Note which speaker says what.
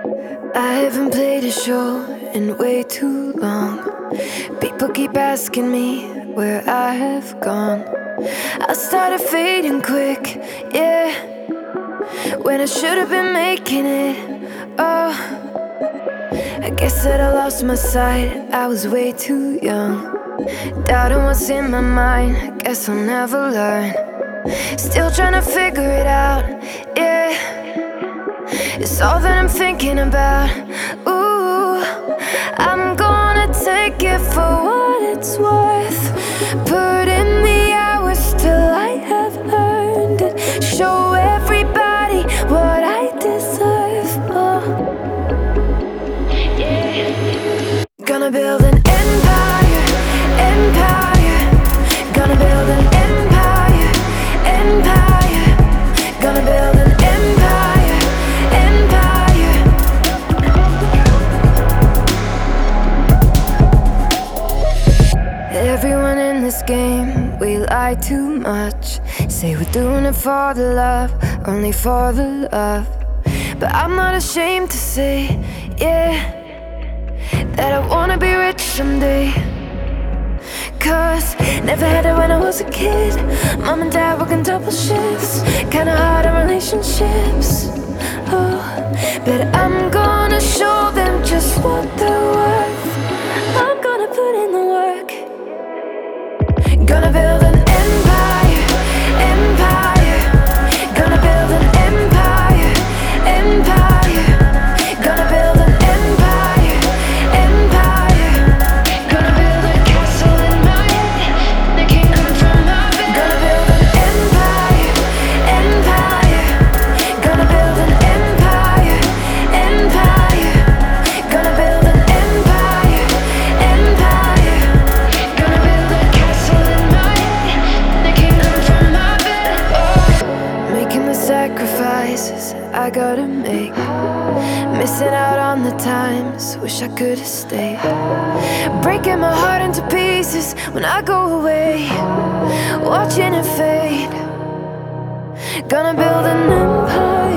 Speaker 1: I haven't played a show in way too long. People keep asking me where I have gone. I started fading quick, yeah, when I should have been making it. Oh, I guess that I lost my sight, I was way too young. Doubting what's in my mind, guess I'll never learn. Still trying to figure it out, yeah. It's all that I'm thinking about. Ooh, I'm gonna take it for what it's worth. Put in the hours till I have earned it. Show everybody what I deserve. Oh, yeah. Gonna build an empire, empire. Gonna build an empire, empire. Gonna build an empire, empire. Everyone in this game, we lie too much. Say we're doing it for the love, only for the love. But I'm not ashamed to say, yeah, that I wanna be rich someday. Cause never had it when I was a kid. Mom and dad working double shifts, kinda hard on relationships. Oh, but I'm gonna show them just what they're worth. I'm gonna put in the work. Gonna build an empire, empire. Gonna build an empire, empire. Gonna build an empire, empire. Gonna build a castle in my head, the kingdom from my bed. Gonna build an empire, empire. Gonna build an empire, empire. Gonna build an empire, empire. Gonna build a castle in my head, the kingdom from my bed. Oh, making the sacrifices I gotta make. Missing out on the times, wish I could've stayed. Breaking my heart into pieces when I go away, watching it fade. Gonna build an empire.